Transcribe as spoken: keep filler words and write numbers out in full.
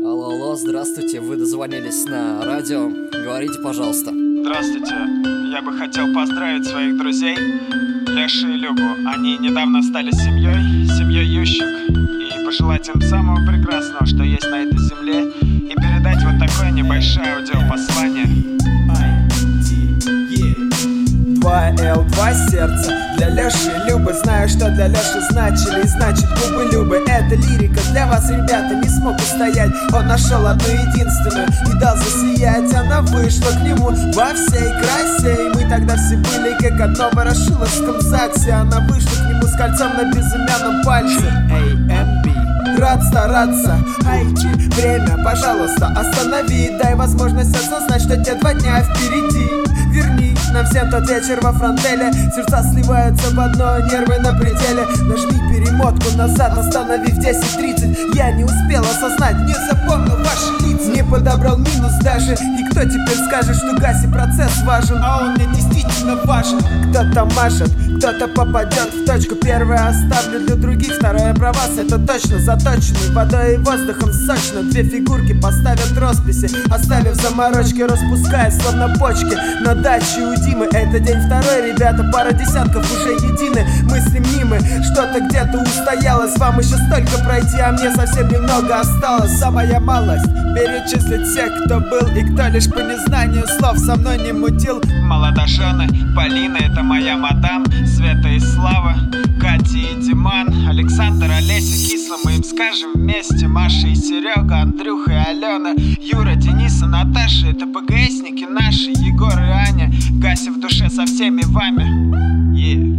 Алло, алло, здравствуйте, вы дозвонились на радио. Говорите, пожалуйста. Здравствуйте, я бы хотел поздравить своих друзей Лешу и Любу. Они недавно стали семьей, семьей Ющик. И пожелать им самого прекрасного, что есть на этой земле. И передать вот такое небольшое аудиопослание. два эл, два сердца для Леши и Любы. Знаю, что для Леши значили и значит губы Любы. Это лирика для вас, ребята, не смог устоять. Он нашел одну единственную и дал засиять. Она вышла к нему во всей красе, и мы тогда все были как одно в Ворошиловском ЗАГСе. Она вышла к нему с кольцом на безымянном пальце. эй эм би Рад стараться, Айчи, время, пожалуйста, останови. Дай возможность осознать, что те два дня впереди. Верни нам всем тот вечер во фронтеле. Сердца сливаются в одно, нервы на пределе. Нажми перемотку назад, останови в десять тридцать. Я не успел осознать, не запомнил ваши лица. Не подобрал минус даже. И кто теперь скажет, что Гаси процесс важен? А он мне действительно важен. Кто-то машет, кто-то попадет в точку. Первое оставлю для других, второе про вас. Это точно заточенный водой и воздухом сочно. Две фигурки поставят росписи, оставив заморочки, распуская словно почки. На даче у Димы это день второй, ребята, пара десятков уже едины. Мысли мнимы, что-то где-то устоялось. Вам еще столько пройти, а мне совсем немного осталось. Самая малость перечислить всех, кто был и кто лишь по незнанию слов со мной не мутил. Молодожены, Полина, это моя мадам, Света и Слава, Катя и Диман, Александр, Олеся, Кисла, мы им скажем вместе. Маша и Серега, Андрюха и Алена, Юра, Денис и Наташа, это ПГСники наши, Егор и Аня, Гася в душе со всеми вами. Yeah.